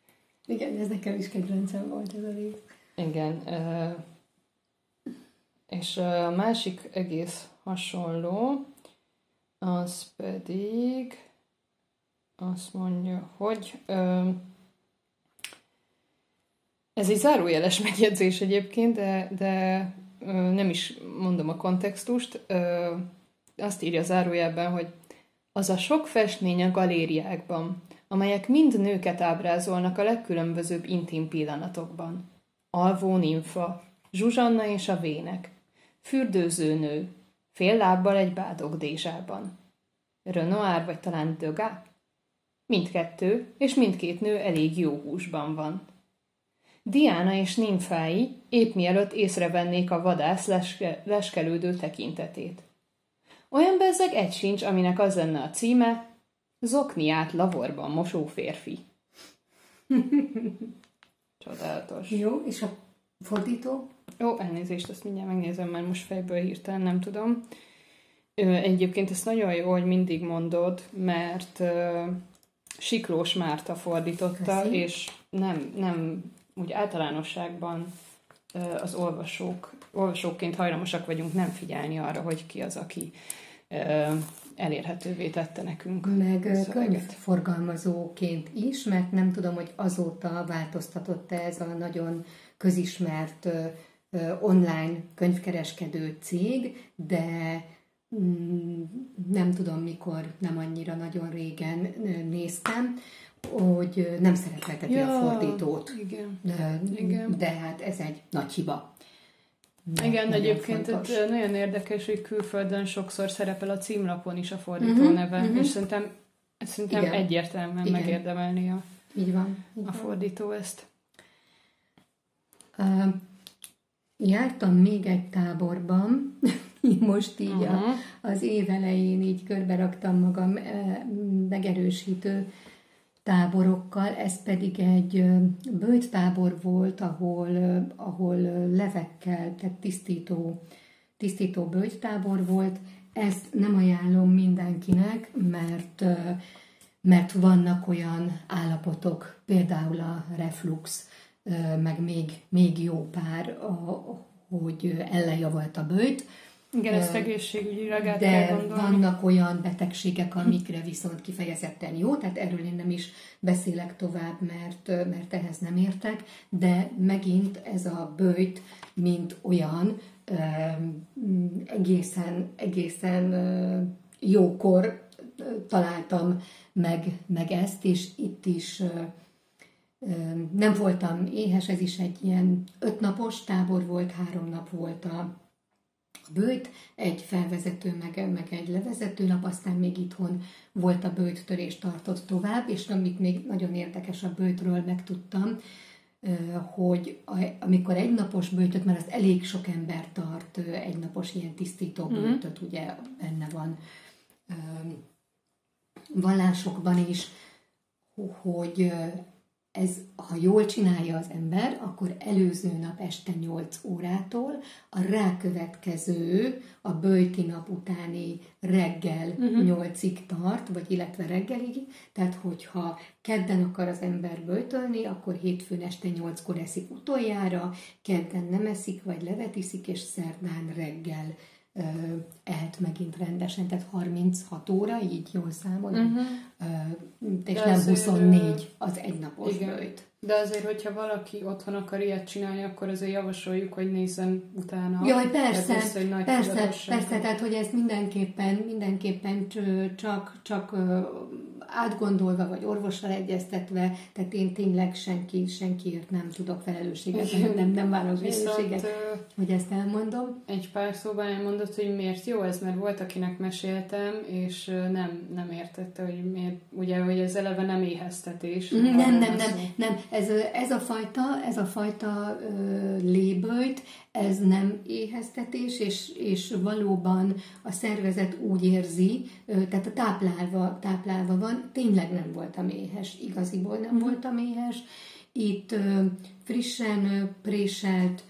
Igen, ez nekem is kedvencem volt ez a rész. Igen, És a másik egész hasonló, az pedig azt mondja, hogy ez egy zárójeles megjegyzés egyébként, de nem is mondom a kontextust. Azt írja zárójelben, hogy az a sok festmény a galériákban, amelyek mind nőket ábrázolnak a legkülönbözőbb intim pillanatokban. Alvó nimfa, Zsuzsanna és a vének, fürdőző nő, fél lábbal egy bádogdézsában. Renoir vagy talán Degas? Mindkettő, és mindkét nő elég jó húsban van. Diana és nimfái épp mielőtt észrevennék a vadász leskelődő tekintetét. Olyan bezzeg egy sincs, aminek az lenne a címe, zokniát lavorban mosó férfi. Csodálatos. Jó, és a fordító? Ó, elnézést, azt mindjárt megnézem, mert most fejből hirtelen nem tudom. Egyébként ezt nagyon jó, hogy mindig mondod, mert Siklós Márta fordította, Köszi. és nem úgy általánosságban az olvasóként hajlamosak vagyunk nem figyelni arra, hogy ki az, aki elérhetővé tette nekünk Meg szöveget. könyvforgalmazóként is, mert nem tudom, hogy azóta változtatott ez a nagyon közismert online könyvkereskedő cég, de nem tudom mikor, nem annyira nagyon régen néztem, hogy nem szerepelteti a fordítót. Igen. De hát ez egy nagy hiba. Igen, egyébként nagyon érdekes, hogy külföldön sokszor szerepel a címlapon is a fordító neve, és szerintem igen. Egyértelműen igen. Megérdemelni így van. A fordító ezt. Jártam még egy táborban, most így az év elején így körberaktam magam megerősítő táborokkal, ez pedig egy böjttábor volt, ahol levekkel, tehát tisztító böjttábor volt. Ezt nem ajánlom mindenkinek, mert vannak olyan állapotok, például a reflux, meg még jó pár, hogy ellenjavalt a böjt. Igen, ezt egészségügyileg át kell gondolni. De vannak olyan betegségek, amikre viszont kifejezetten jó, tehát erről én nem is beszélek tovább, mert ehhez nem értek, de megint ez a böjt, mint olyan, egészen jókor találtam meg ezt, és itt is nem voltam éhes, ez is egy ilyen 5 napos tábor volt, 3 nap volt a böjt, egy felvezető, meg egy levezető nap, aztán még itthon volt a böjttörés, tartott tovább, és amit még nagyon érdekes a böjtről megtudtam, hogy amikor egy napos böjtöt, mert az elég sok ember tart, egy napos ilyen tisztító böjtöt, ugye benne van vallásokban is, hogy ez, ha jól csinálja az ember, akkor előző nap este 8 órától a rákövetkező, a böjti nap utáni reggel 8-ig tart, vagy illetve reggelig, tehát hogyha kedden akar az ember böjtölni, akkor hétfőn este 8-kor eszik utoljára, kedden nem eszik, vagy levet iszik, és szerdán reggel ehet megint rendesen, tehát 36 óra, így jól számolom, és de nem 24 az egynapos böjt. De azért, hogyha valaki otthon akar ilyet csinálni, akkor azért javasoljuk, hogy nézzen utána. Jaj, persze, tehát hogy ez mindenképpen csak átgondolva, vagy orvossal egyeztetve, tehát én tényleg senkiért nem tudok felelősséget, nem vállalok felelősséget, hogy ezt elmondom. Egy pár szóban elmondott, hogy miért jó ez, mert volt, akinek meséltem, és nem értette, hogy miért, ugye, hogy ez eleve nem éheztetés. Nem. Ez a fajta léböjt, ez nem éheztetés, és valóban a szervezet úgy érzi, tehát a táplálva van, tényleg nem voltam éhes, igaziból nem voltam éhes. Itt frissen préselt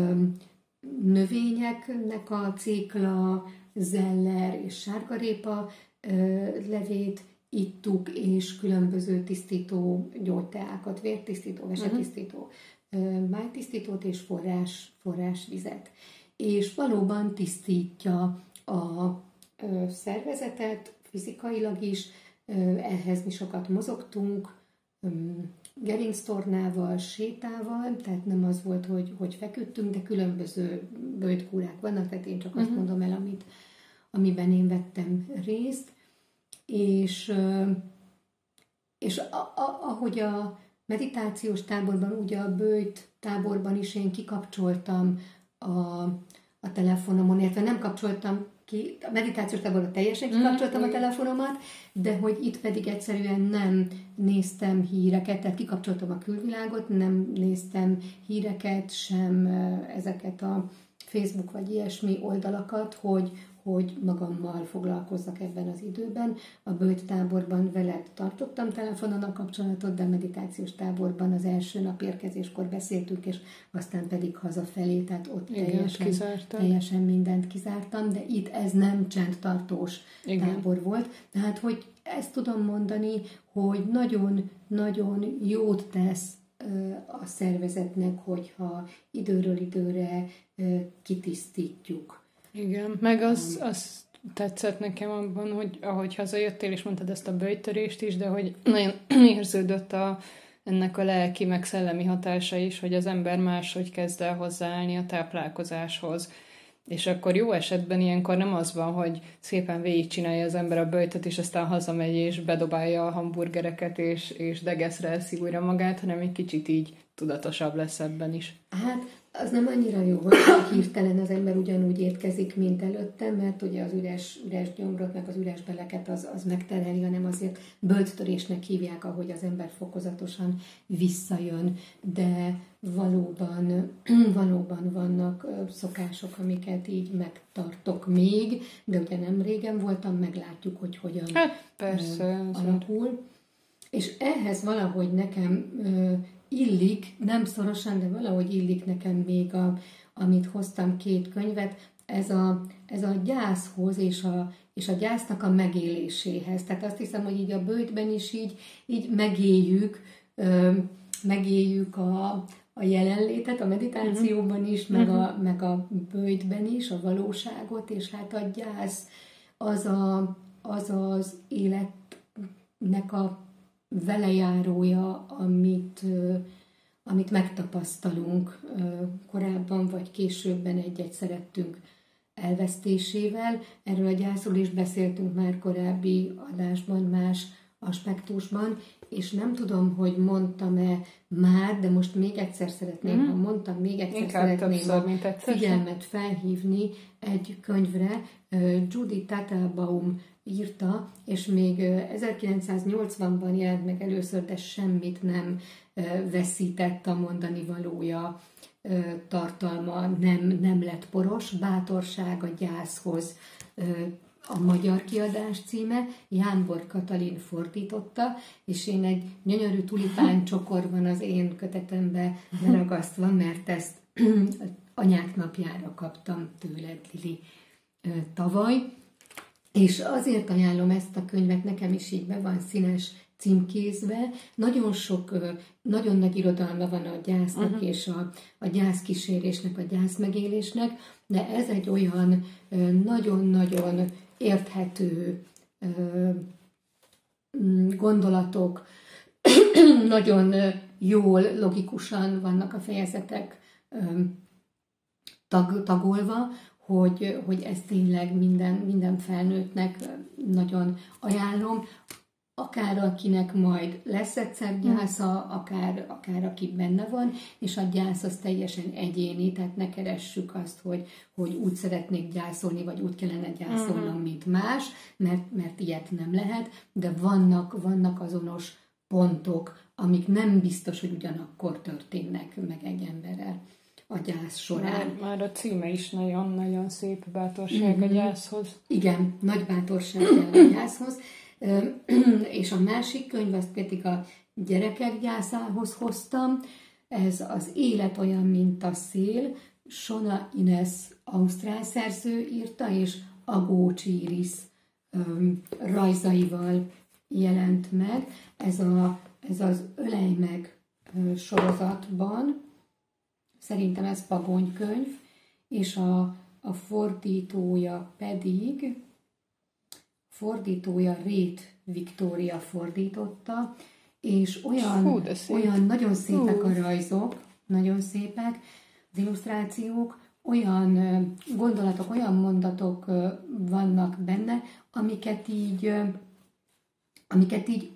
növényeknek a cékla, zeller és sárgarépa levét ittuk, és különböző tisztító gyógyteákat, vértisztító, vesetisztító, májtisztítót és forrásvizet. és valóban tisztítja a szervezetet, fizikailag is, ehhez mi sokat mozogtunk, gerinctornával, sétával, tehát nem az volt, hogy feküdtünk, de különböző böjtkúrák vannak, tehát én csak azt mondom el, amiben én vettem részt, és ahogy a meditációs táborban, ugye a böjt táborban is én kikapcsoltam a telefonomon, illetve nem kapcsoltam ki, a meditációs táborban teljesen kikapcsoltam a telefonomat, de hogy itt pedig egyszerűen nem néztem híreket, tehát kikapcsoltam a külvilágot, nem néztem híreket, sem ezeket a Facebook vagy ilyesmi oldalakat, hogy magammal foglalkozzak ebben az időben. A böjt táborban veled tartottam telefonon a kapcsolatot, de a meditációs táborban az első nap érkezéskor beszéltünk, és aztán pedig hazafelé, tehát ott teljesen mindent kizártam, de itt ez nem csendtartós tábor volt. Tehát, hogy ezt tudom mondani, hogy nagyon-nagyon jót tesz a szervezetnek, hogyha időről időre kitisztítjuk. Igen, meg az tetszett nekem abban, hogy ahogy hazajöttél, és mondtad ezt a böjtörést is, de hogy nagyon érződött ennek a lelki, meg szellemi hatása is, hogy az ember máshogy kezd el hozzáállni a táplálkozáshoz. És akkor jó esetben ilyenkor nem az van, hogy szépen végigcsinálja az ember a böjtöt, és aztán hazamegy, és bedobálja a hamburgereket, és degeszre eszi újra magát, hanem egy kicsit így tudatosabb lesz ebben is. Hát, az nem annyira jó, hogy hirtelen az ember ugyanúgy étkezik, mint előtte, mert ugye az üres gyomrot, meg az üres beleket az megterheli, hanem azért böjttörésnek hívják, ahogy az ember fokozatosan visszajön, de valóban vannak szokások, amiket így megtartok még, de ugye nem régen voltam, meglátjuk, hogy hogyan alakul. És ehhez valahogy nekem illik, nem szorosan, de valahogy illik nekem még, amit hoztam 2 könyvet, ez a gyászhoz és a gyásznak a megéléséhez. Tehát azt hiszem, hogy így a böjtben is így megéljük a jelenlétet, a meditációban is, meg a böjtben is, a valóságot, és hát a gyász az életnek a velejárója, amit megtapasztalunk korábban vagy későbben egy-egy szerettünk elvesztésével. Erről a gyászról is beszéltünk már korábbi adásban, más aspektusban, és nem tudom, hogy mondtam-e már, de most még egyszer szeretném, ha mondtam, még egyszer szeretném a figyelmet felhívni egy könyvre. Judith Teitelbaum írta, és még 1980-ban jelent meg először, de semmit nem veszített a mondani valója, tartalma, nem lett poros. Bátorság a gyászhoz a magyar kiadás címe, Jánbor Katalin fordította, és én egy gyönyörű tulipán csokor van az én kötetembe leragasztva, mert ezt anyák napjára kaptam tőled, Lili, tavaly. És azért ajánlom ezt a könyvet, nekem is így be van színes címkézve. Nagyon nagy irodalma van a gyásznak és a gyászkísérésnek, a gyászmegélésnek, de ez egy olyan nagyon-nagyon érthető gondolatok, nagyon jól, logikusan vannak a fejezetek tagolva, hogy ezt tényleg minden felnőttnek nagyon ajánlom, akár akinek majd lesz egyszer gyásza, akár aki benne van, és a gyász az teljesen egyéni, tehát ne keressük azt, hogy úgy szeretnék gyászolni, vagy úgy kellene gyászolnom, mint más, mert ilyet nem lehet, de vannak azonos pontok, amik nem biztos, hogy ugyanakkor történnek meg egy emberrel a gyász során. Már a címe is nagyon-nagyon szép, bátorság a gyászhoz. Igen, nagy bátorság kell a gyászhoz. És a másik könyv, azt pedig a gyerekek gyászához hoztam. Ez az Élet olyan, mint a szél. Sona Ines ausztrál szerző írta, és Agócs Iris rajzaival jelent meg. Ez az Ölej meg sorozatban, szerintem ez Pagonykönyv, és a fordítója Rét Viktória fordította, és olyan nagyon szépek a rajzok, nagyon szépek az illusztrációk, olyan gondolatok, olyan mondatok vannak benne, amiket így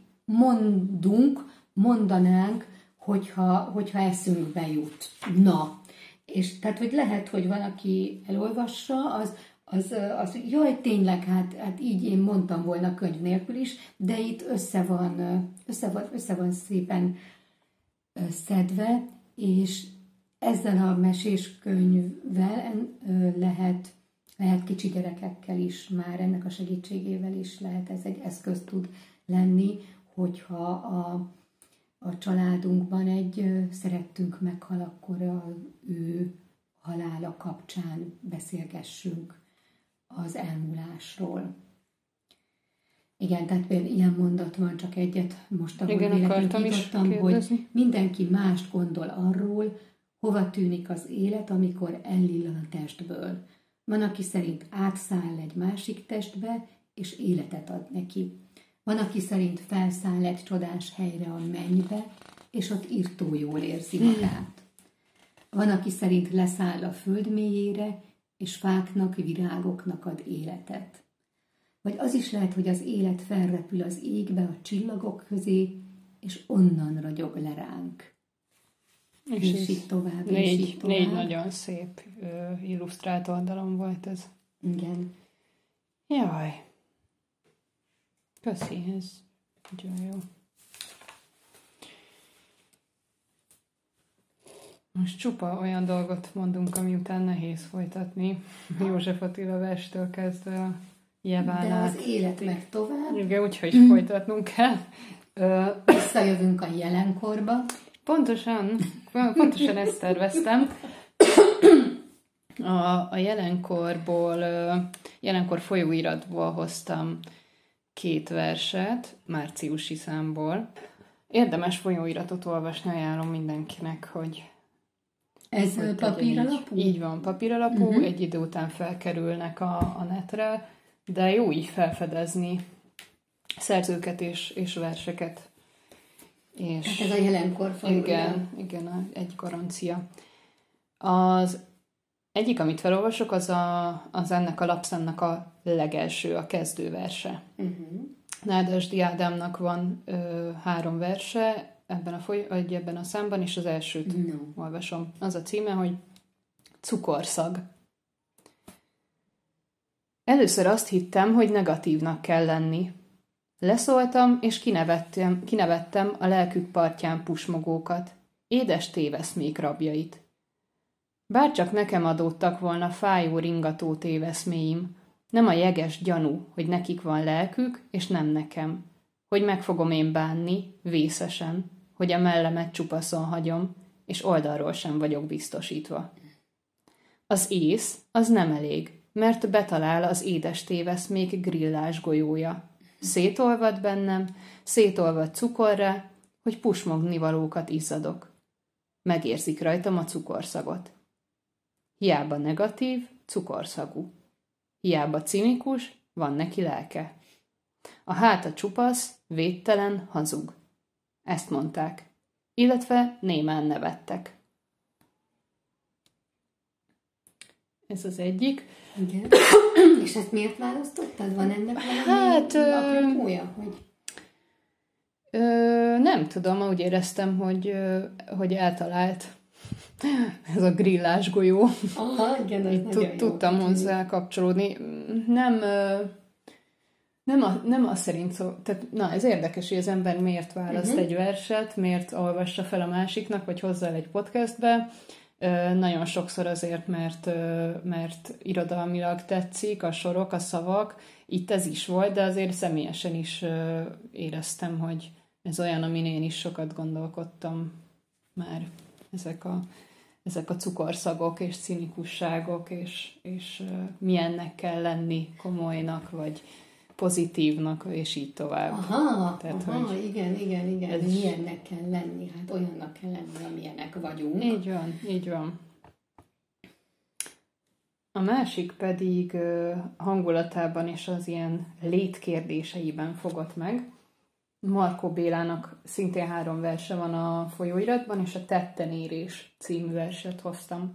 mondanánk, hogyha eszünkbe jut. Na, és tehát, hogy lehet, hogy valaki elolvassa, az jaj, tényleg, hát így én mondtam volna könyv nélkül is, de itt össze van szépen szedve, és ezzel a meséskönyvvel lehet kicsi gyerekekkel is, már ennek a segítségével is lehet, ez egy eszköz tud lenni, hogyha a családunkban szerettünk meghal, akkor ő halála kapcsán beszélgessünk az elmúlásról. Igen, tehát például ilyen mondat van, csak egyet most, ahol véletlenül kitottam, hogy mindenki mást gondol arról, hova tűnik az élet, amikor ellillan a testből. Van, aki szerint átszáll egy másik testbe, és életet ad neki. Van, aki szerint felszáll egy csodás helyre a mennybe, és ott írtó jól érzi magát. Van, aki szerint leszáll a föld mélyére, és fáknak, virágoknak ad életet. Vagy az is lehet, hogy az élet felrepül az égbe a csillagok közé, és onnan ragyog le ránk. És így tovább, négy nagyon szép illusztrált oldalon volt ez. Igen. Jaj. Köszi, ez nagyon jó. Most csupa olyan dolgot mondunk, ami után nehéz folytatni. József Attila verstől kezdve a Jeván de át. Az élet meg tovább. Igen, úgyhogy folytatnunk kell. Visszajövünk a jelenkorba. Pontosan ezt terveztem. A jelenkor folyóiratból hoztam 2 verset, márciusi számból. Érdemes folyóiratot olvasni, ajánlom mindenkinek, hogy... Ez papíralapú? Így van, papíralapú, egy idő után felkerülnek a netre, de jó így felfedezni szerzőket és verseket. És hát ez a jelenkor folyóirat. Igen, egy garancia. Az egyik, amit felolvasok, az ennek a lapszámnak a legelső, a kezdőverse. Nádasdy Ádámnak van 3 verse ebben a számban, és az elsőt olvasom. Az a címe, hogy Cukorszag. Először azt hittem, hogy negatívnak kell lenni. Leszóltam, és kinevettem a lelkük partján pusmogókat, édes téveszmék rabjait. Bárcsak nekem adódtak volna fájó ringató téveszméim, nem a jeges gyanú, hogy nekik van lelkük, és nem nekem, hogy meg fogom én bánni, vészesen, hogy a mellemet csupaszon hagyom, és oldalról sem vagyok biztosítva. Az ész, az nem elég, mert betalál az édes téveszmék grillás golyója. Szétolvad bennem, szétolvad cukorra, hogy pusmognivalókat izzadok. Megérzik rajtam a cukorszagot. Hiába negatív, cukorszagú. Hiába cinikus, van neki lelke. A háta csupasz, védtelen, hazug. Ezt mondták, illetve némán nevettek. Ez az egyik. Igen. És ezt miért választottad? Van ennek valami apropója? Nem tudom, úgy éreztem, hogy eltalált ez a grillás golyó. Aha, igen, ez nagyon tudtam hozzá kapcsolódni. Nem az szerint szó, tehát, na, ez érdekes, hogy az ember miért választ egy verset, miért olvassa fel a másiknak, vagy hozzá el egy podcastbe. Nagyon sokszor azért, mert irodalmilag tetszik a sorok, a szavak. Itt ez is volt, de azért személyesen is éreztem, hogy ez olyan, amin én is sokat gondolkodtam már. Ezek a cukorszagok és cinikusságok, és milyennek kell lenni, komolynak, vagy pozitívnak, és így tovább. Tehát, hogy igen. Milyennek kell lenni? Hát olyannak kell lenni, amilyenek vagyunk. Így van. A másik pedig hangulatában és az ilyen létkérdéseiben fogott meg. Markó Bélának szintén 3 verse van a folyóiratban, és a Tetten érés című verset hoztam.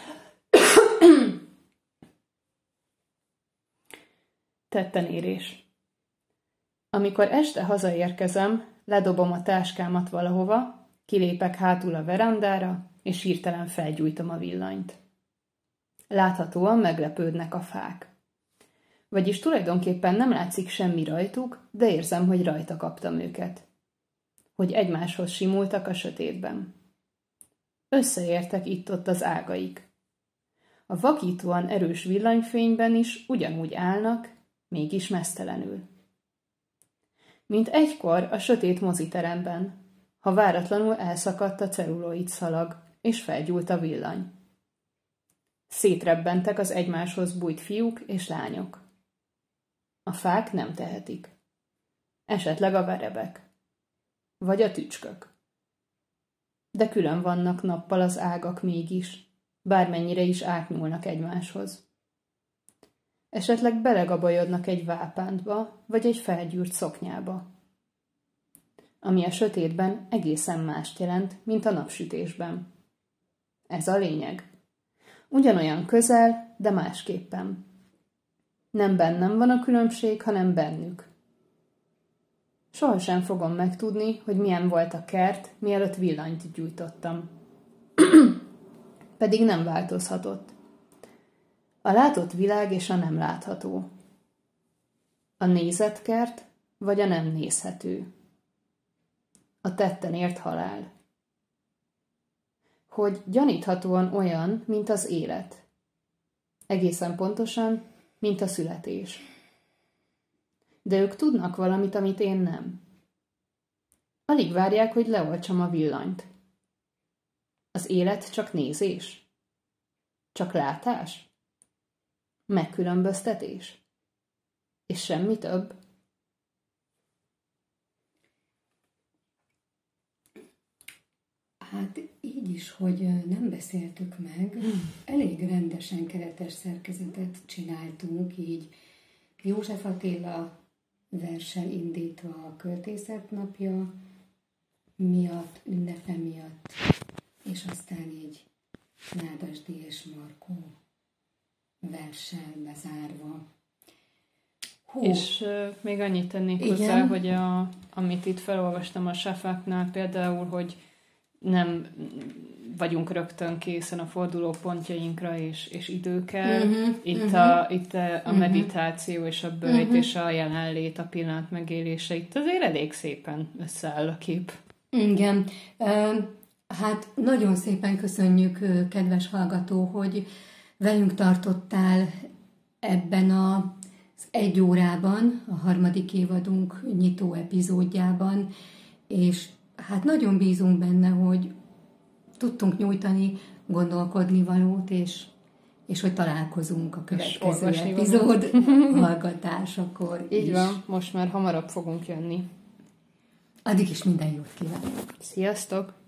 Tetten érés. Amikor este hazaérkezem, ledobom a táskámat valahova, kilépek hátul a verandára, és hirtelen felgyújtom a villanyt. Láthatóan meglepődnek a fák. Vagyis tulajdonképpen nem látszik semmi rajtuk, de érzem, hogy rajta kaptam őket. Hogy egymáshoz simultak a sötétben. Összeértek itt-ott az ágaik. A vakítóan erős villanyfényben is ugyanúgy állnak, mégis meztelenül. Mint egykor a sötét moziteremben, ha váratlanul elszakadt a celluloid szalag, és felgyúlt a villany. Szétrebbentek az egymáshoz bújt fiúk és lányok. A fák nem tehetik. Esetleg a verebek. Vagy a tücskök. De külön vannak nappal az ágak mégis, bármennyire is átnyúlnak egymáshoz. Esetleg belegabajodnak egy vápántba, vagy egy felgyúrt szoknyába. Ami a sötétben egészen mást jelent, mint a napsütésben. Ez a lényeg. Ugyanolyan közel, de másképpen. Nem bennem van a különbség, hanem bennük. Sohasem fogom megtudni, hogy milyen volt a kert, mielőtt villanyt gyújtottam. Pedig nem változhatott. A látott világ és a nem látható. A nézett kert, vagy a nem nézhető. A tetten ért halál. Hogy gyaníthatóan olyan, mint az élet. Egészen pontosan, mint a születés. De ők tudnak valamit, amit én nem. Alig várják, hogy leoltsam a villanyt. Az élet csak nézés? Csak látás? Megkülönböztetés? És semmi több? Hát így is, hogy nem beszéltük meg, elég rendesen keretes szerkezetet csináltunk, így József Attila verssel indítva a Költészet napja miatt, ünnepe miatt, és aztán így Nádasdy és Markó verssel bezárva. Hú. És még annyit tennék hozzá, hogy amit itt felolvastam a Safáknál például, hogy nem vagyunk rögtön készen a fordulópontjainkra és időkkel. Itt a meditáció és a böjt és a jelenlét, a pillanat megélése, itt azért elég szépen összeáll a kép. Igen. Hát nagyon szépen köszönjük, kedves hallgató, hogy velünk tartottál ebben az 1 órában, a 3. évadunk nyitó epizódjában, és hát nagyon bízunk benne, hogy tudtunk nyújtani gondolkodni valót, és hogy találkozunk a következő epizód hallgatásakor. Így van, most már hamarabb fogunk jönni. Addig is minden jót kívánok! Sziasztok!